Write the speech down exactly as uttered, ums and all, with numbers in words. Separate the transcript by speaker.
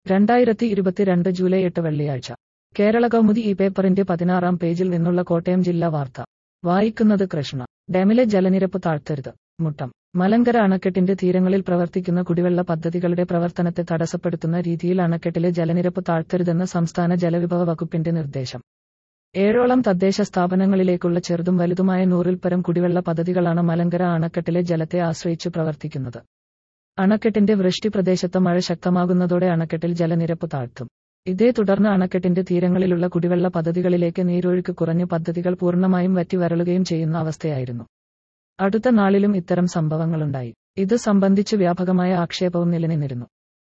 Speaker 1: രണ്ടായിരത്തി ഇരുപത്തിരണ്ട് ജൂലൈ എട്ട് വെള്ളിയാഴ്ച. കേരള കൗമുദി ഈ പേപ്പറിന്റെ പതിനാറാം പേജിൽ നിന്നുള്ള കോട്ടയം ജില്ലാ വാർത്ത. വായിക്കുന്നത് കൃഷ്ണ. ഡാമിലെ ജലനിരപ്പ് താഴ്ത്തരുത്. മുട്ടം. മലങ്കര അണക്കെട്ടിന്റെ തീരങ്ങളിൽ പ്രവർത്തിക്കുന്ന കുടിവെള്ള പദ്ധതികളുടെ പ്രവർത്തനത്തെ തടസ്സപ്പെടുത്തുന്ന രീതിയിൽ അണക്കെട്ടിലെ ജലനിരപ്പ് താഴ്ത്തരുതെന്ന് സംസ്ഥാന ജലവിഭവ വകുപ്പിന്റെ നിർദ്ദേശം. ഏഴോളം തദ്ദേശ സ്ഥാപനങ്ങളിലേക്കുള്ള ചെറുതും വലുതുമായ നൂറിൽ പരം കുടിവെള്ള പദ്ധതികളാണ് മലങ്കര അണക്കെട്ടിലെ ജലത്തെ ആശ്രയിച്ചു പ്രവർത്തിക്കുന്നത്. അണക്കെട്ടിന്റെ വൃഷ്ടി പ്രദേശത്ത് മഴ ശക്തമാകുന്നതോടെ അണക്കെട്ടിൽ ജലനിരപ്പ് താഴ്ത്തും. ഇതേ തുടർന്ന് അണക്കെട്ടിന്റെ തീരങ്ങളിലുള്ള കുടിവെള്ള പദ്ധതികളിലേക്ക് നീരൊഴുക്ക് കുറഞ്ഞ് പദ്ധതികൾ പൂർണ്ണമായും വറ്റി വരളുകയും ചെയ്യുന്ന അവസ്ഥയായിരുന്നു. അടുത്ത നാളിലും ഇത്തരം സംഭവങ്ങളുണ്ടായി. ഇത് സംബന്ധിച്ച് വ്യാപകമായ ആക്ഷേപവും നിലനിന്നിരുന്നു.